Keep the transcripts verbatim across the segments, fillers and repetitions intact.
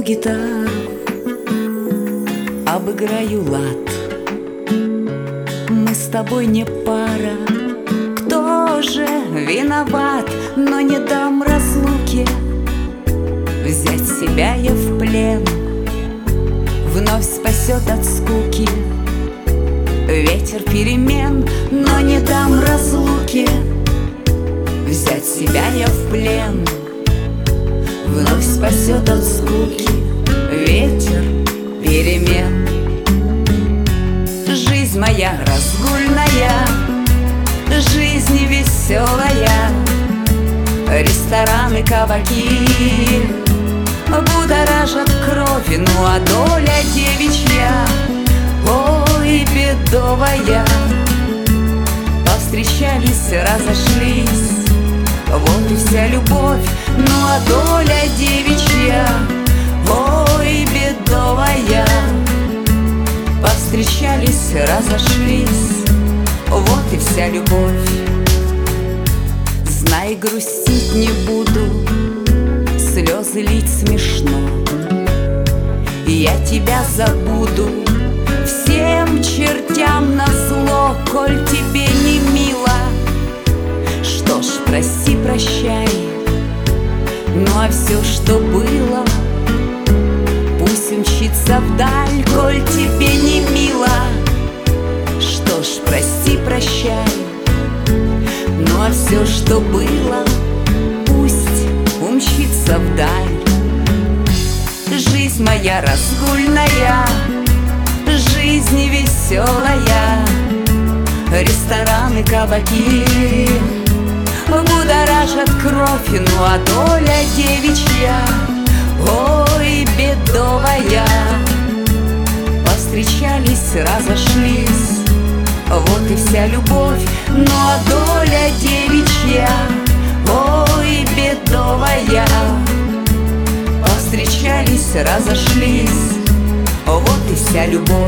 гитару, обыграю лад. Мы с тобой не пара, кто же виноват? Но не дам разлуке взять себя я в плен. Вновь спасет от скуки ветер перемен, но не дам разлуке взять себя я в плен. Вновь спасет от скуки ветер перемен. Жизнь моя разгульная, жизнь веселая, рестораны, кабаки будоражат кровь, ну а доля девичья, ой, бедовая. Повстречались, разошлись, вот и вся любовь, ну а доля девичья, ой, бедовая. Повстречались, разошлись, вот и вся любовь. Знай, грустить не буду, слезы лить смешно. Я тебя забуду всем чертям назло, коль тебе не мило. Что ж, прости, прощай, ну а все, что было, пусть умчится вдаль, коль тебе не мило. Что ж, прости, прощай, ну а все, что было, пусть умчится вдаль. Жизнь моя разгульная, жизнь веселая, рестораны, кабаки будоражат кровь, ну а доля девичья, ой, бедовая. Повстречались, разошлись, вот и вся любовь, ну а доля девичья, ой, бедовая. Повстречались, разошлись, вот и вся любовь.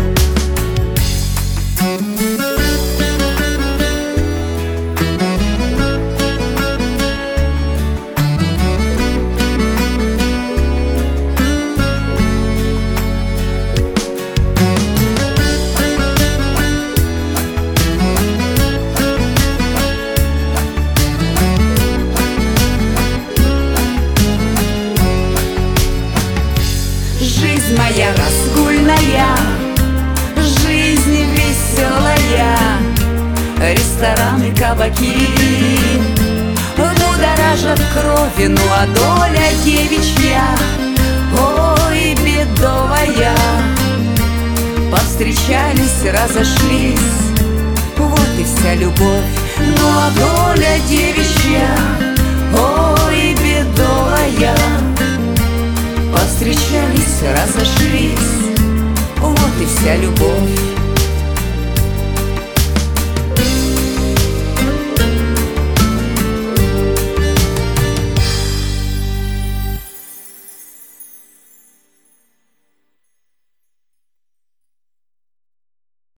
Жизнь моя разгульная, жизнь веселая, рестораны, кабаки будоражат кровь, ну а доля девичья, ой, бедовая. Повстречались, разошлись, вот и вся любовь, ну а доля девичья, ой, бедовая. Повстречались, разошлись,